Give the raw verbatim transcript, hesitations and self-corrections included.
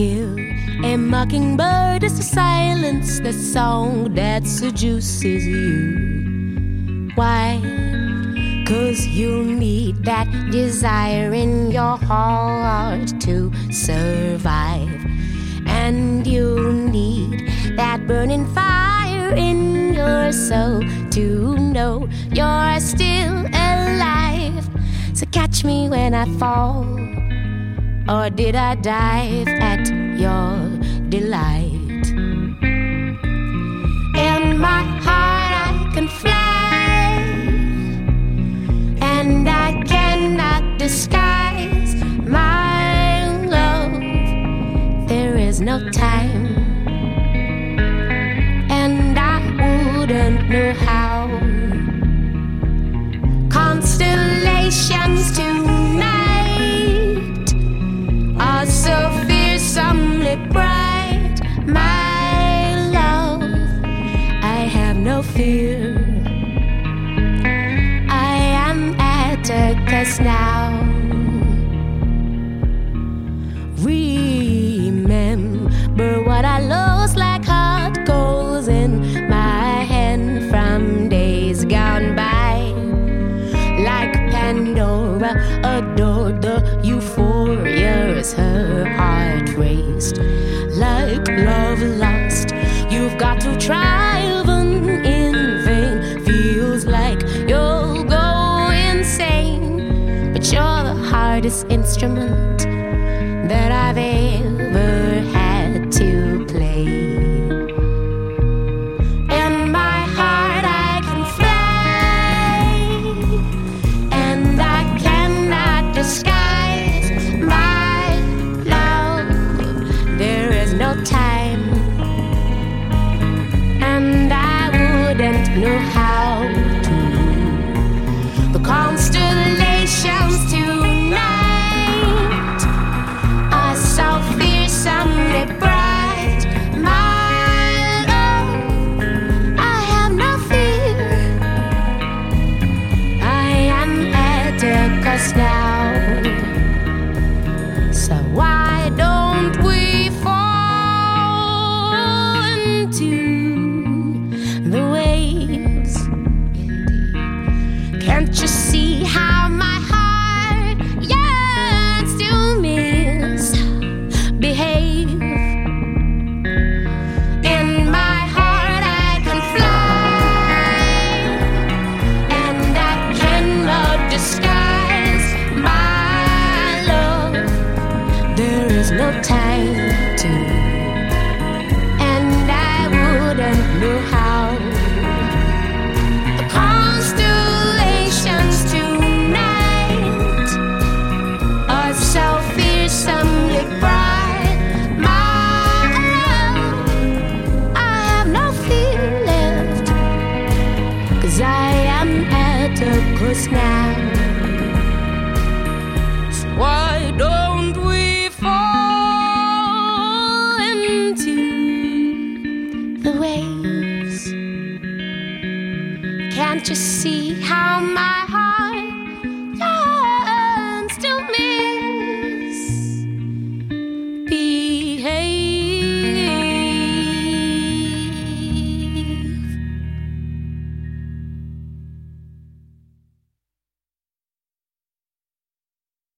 kill a mockingbird is to silence the song that seduces you. Why? 'Cause you need that desire in your heart to survive. And you need that burning fire in your soul to know you're still alive. So catch me when I fall, or did I dive at your delight? In my heart I can fly, and I cannot disguise my love. There is no time, and I wouldn't know how. Constellations tonight are so fearsomely bright, my love. I have no fear. I am Atticus now. Remember what I lost like hot coals in my hand from days gone by. Like Pandora adored the euphorias her heart raced. Like love lost, you've got to try even in vain. Feels like you'll go insane, but you're the hardest instrument that I've ever had to play. In my heart I can fly, and I cannot disguise my love. There is no time, and I wouldn't know how to. The constellations tonight are so fearsomely bright, my love. I have no fear. I am Atticus now. So why don't we fall into the waves? Can't you see how my heart yearns to misbehave? In my heart I can fly, and I cannot disguise my love. There is no time to, and I wouldn't know how. The constellations tonight are so fearsomely bright, my love. I have no fear left, 'cause I am Atticus now.